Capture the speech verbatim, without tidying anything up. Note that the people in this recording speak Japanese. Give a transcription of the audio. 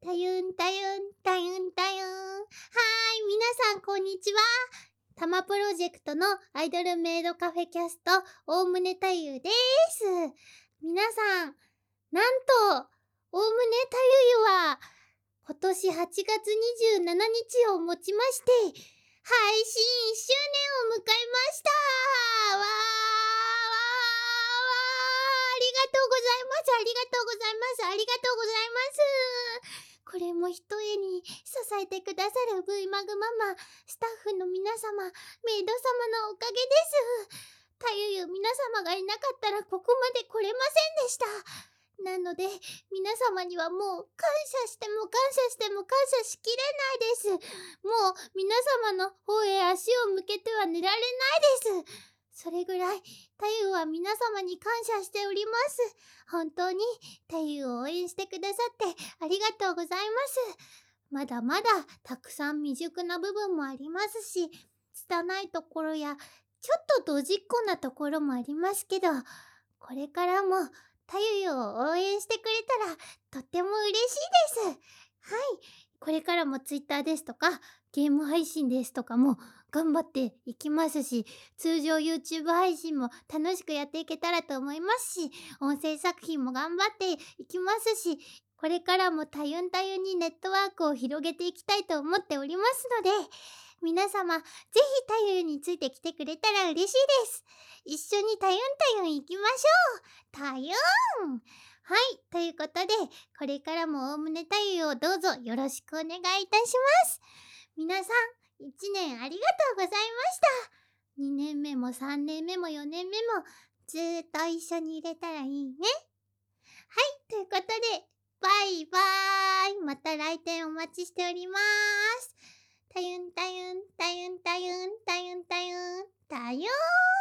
たゆんたゆんたゆんたゆん。はーい、皆さんこんにちは。たまプロジェクトのアイドルメイドカフェキャスト、おおむねたゆです。皆さん、なんと、おおむねたゆは、今年はちがつにじゅうしちにちをもちまして、配信いっしゅうねんを迎えました。わーわーわーありがとうございます。ありがとうございます。ありがとうございます。これもひとえに支えてくださる V マグママ、スタッフの皆様、メイド様のおかげです。たゆゆ皆様がいなかったらここまで来れませんでした。なので、皆様にはもう感謝しても感謝しても感謝しきれないです。もう皆様の方へ足を向けては寝られないです。それぐらい、たゆは皆様に感謝しております。本当に、たゆを応援してくださってありがとうございます。まだまだたくさん未熟な部分もありますし、拙いところや、ちょっとドジっ子なところもありますけど、これからも、たゆゆを応援してくれたら、とっても嬉しいです。はい。これからもツイッターですとか、ゲーム配信ですとかも頑張っていきますし、通常 YouTube 配信も楽しくやっていけたらと思いますし、音声作品も頑張っていきますし、これからもたゆんたゆんにネットワークを広げていきたいと思っておりますので、皆様、ぜひたゆについてきてくれたら嬉しいです。一緒にたゆんたゆん行きましょう。たゆん。はい、ということで、これからもおおむねたゆをどうぞよろしくお願いいたします。皆さん、いちねんありがとうございました。にねんめもさんねんめもよねんめもずーっと一緒にいれたらいいね。はい、ということで、バイバーイ。また来店お待ちしております。たゆんたゆんたゆんたゆんたゆんたゆんたゆん。